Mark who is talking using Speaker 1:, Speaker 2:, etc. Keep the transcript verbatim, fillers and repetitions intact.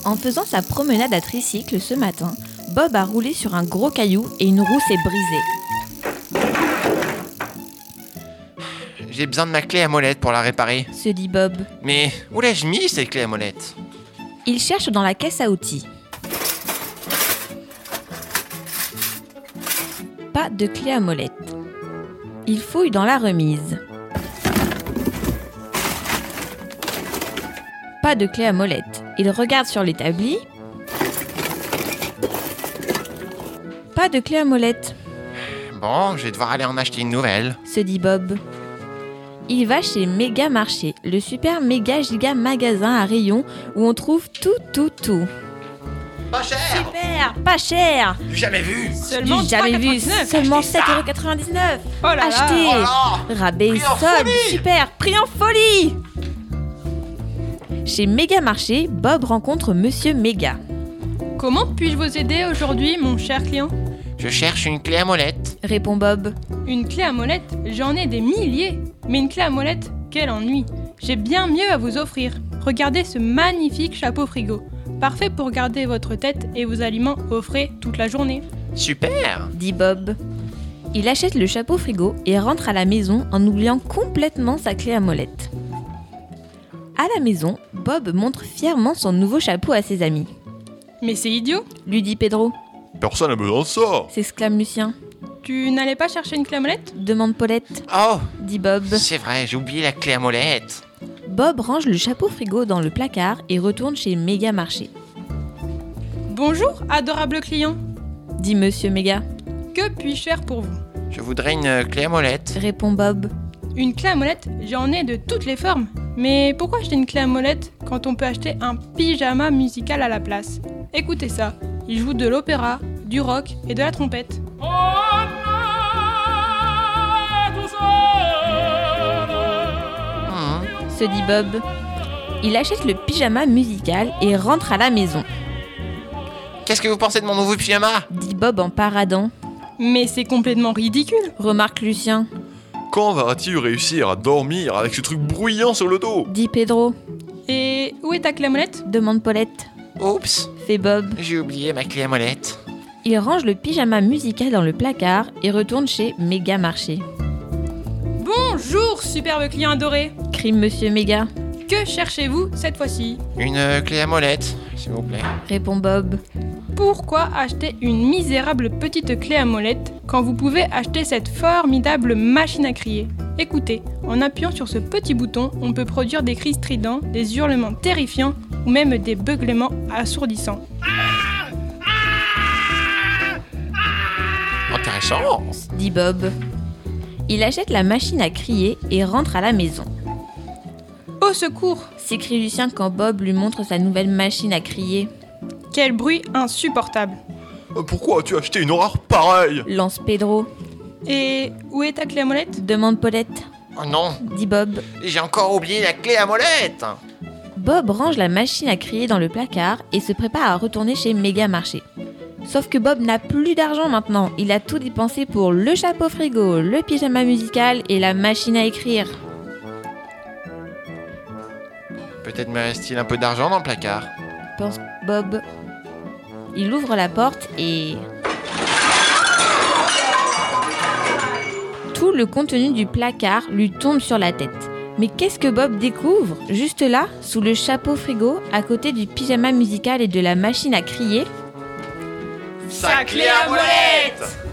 Speaker 1: En faisant sa promenade à tricycle ce matin, Bob a roulé sur un gros caillou et une roue s'est brisée.
Speaker 2: J'ai besoin de ma clé à molette pour la réparer.
Speaker 1: Se dit Bob.
Speaker 2: Mais où l'ai-je mis cette clé à molette?
Speaker 1: Il cherche dans la caisse à outils. Pas de clé à molette. Il fouille dans la remise. Pas de clé à molette. Il regarde sur l'établi. Pas de clé à molette,
Speaker 2: Bon, je vais devoir aller en acheter une nouvelle.
Speaker 1: se dit Bob. Il va chez Méga Marché, le super méga giga magasin à rayons où on trouve tout, tout, tout.
Speaker 2: Pas cher!
Speaker 1: Super, pas cher.
Speaker 2: Du jamais vu!
Speaker 3: Seulement
Speaker 1: Du jamais vu,
Speaker 3: trois euros quatre-vingt-dix-neuf.
Speaker 1: seulement
Speaker 2: Achetez ça.
Speaker 1: sept euros quatre-vingt-dix-neuf.
Speaker 3: Oh là là.
Speaker 1: Acheté.
Speaker 2: Oh là.
Speaker 1: Rabais
Speaker 2: Prix en
Speaker 1: solde,
Speaker 2: folie.
Speaker 1: super, prix en folie. Chez Méga Marché, Bob rencontre Monsieur Méga.
Speaker 3: Comment puis-je vous aider aujourd'hui, mon cher client?
Speaker 2: Je cherche une clé à molette.
Speaker 1: Répond Bob.
Speaker 3: Une clé à molette, j'en ai des milliers. Mais une clé à molette, quel ennui. J'ai bien mieux à vous offrir. Regardez ce magnifique chapeau frigo. Parfait pour garder votre tête et vos aliments au frais toute la journée.
Speaker 2: Super!
Speaker 1: Dit Bob. Il achète le chapeau frigo et rentre à la maison en oubliant complètement sa clé à molette. À la maison, Bob montre fièrement son nouveau chapeau à ses amis.
Speaker 3: Mais c'est idiot.
Speaker 1: Lui dit Pedro,
Speaker 4: Personne n'a besoin de ça.
Speaker 1: s'exclame Lucien.
Speaker 3: Tu n'allais pas chercher une clé à molette?
Speaker 1: Demande Paulette,
Speaker 2: Oh!
Speaker 1: dit Bob.
Speaker 2: C'est vrai, j'ai oublié la clé à molette.
Speaker 1: Bob range le chapeau frigo dans le placard et retourne chez Méga Marché.
Speaker 3: Bonjour, adorable client.
Speaker 1: Dit Monsieur Méga,
Speaker 3: Que puis-je faire pour vous?
Speaker 2: Je voudrais une clé à molette.
Speaker 1: répond Bob.
Speaker 3: Une clé à molette, j'en ai de toutes les formes. Mais pourquoi acheter une clé à molette quand on peut acheter un pyjama musical à la place? Écoutez ça, il joue de l'opéra, du rock et de la trompette.
Speaker 2: Hmm.
Speaker 1: Se dit Bob. Il achète le pyjama musical et rentre à la maison.
Speaker 2: Qu'est-ce que vous pensez de mon nouveau pyjama?
Speaker 1: Dit Bob en paradant.
Speaker 3: Mais c'est complètement ridicule.
Speaker 1: Remarque Lucien.
Speaker 4: Quand vas-tu réussir à dormir avec ce truc bruyant sur le dos?
Speaker 1: Dit Pedro.
Speaker 3: Et où est ta clé à molette?
Speaker 1: Demande Paulette.
Speaker 2: Oups,
Speaker 1: Fait Bob.
Speaker 2: j'ai oublié ma clé à molette.
Speaker 1: Il range le pyjama musical dans le placard et retourne chez Méga Marché.
Speaker 3: Bonjour, superbe client adoré.
Speaker 1: Crie Monsieur Méga.
Speaker 3: Que cherchez-vous cette fois-ci?
Speaker 2: Une euh, clé à molette, s'il vous plaît.
Speaker 1: Répond Bob.
Speaker 3: Pourquoi acheter une misérable petite clé à molette quand vous pouvez acheter cette formidable machine à crier? Écoutez, en appuyant sur ce petit bouton, on peut produire des cris stridents, des hurlements terrifiants ou même des beuglements assourdissants.
Speaker 2: Intéressant.
Speaker 1: Dit Bob. Il achète la machine à crier et rentre à la maison.
Speaker 3: Au secours!
Speaker 1: S'écrie Lucien quand Bob lui montre sa nouvelle machine à crier.
Speaker 3: Quel bruit insupportable!
Speaker 4: Euh, Pourquoi as-tu acheté une horreur pareille?
Speaker 1: Lance Pedro.
Speaker 3: Et où est ta clé à molette?
Speaker 1: Demande Paulette.
Speaker 2: Oh non,
Speaker 1: Dit Bob.
Speaker 2: j'ai encore oublié la clé à molette.
Speaker 1: Bob range la machine à crier dans le placard et se prépare à retourner chez Méga Marché. Sauf que Bob n'a plus d'argent maintenant. Il a tout dépensé pour le chapeau frigo, le pyjama musical et la machine à écrire.
Speaker 2: Peut-être me reste-t-il un peu d'argent dans le placard.
Speaker 1: Pense Bob. Il ouvre la porte et... Tout le contenu du placard lui tombe sur la tête. Mais qu'est-ce que Bob découvre? Juste là, sous le chapeau frigo, à côté du pyjama musical et de la machine à crier,
Speaker 2: Sa clé à molette!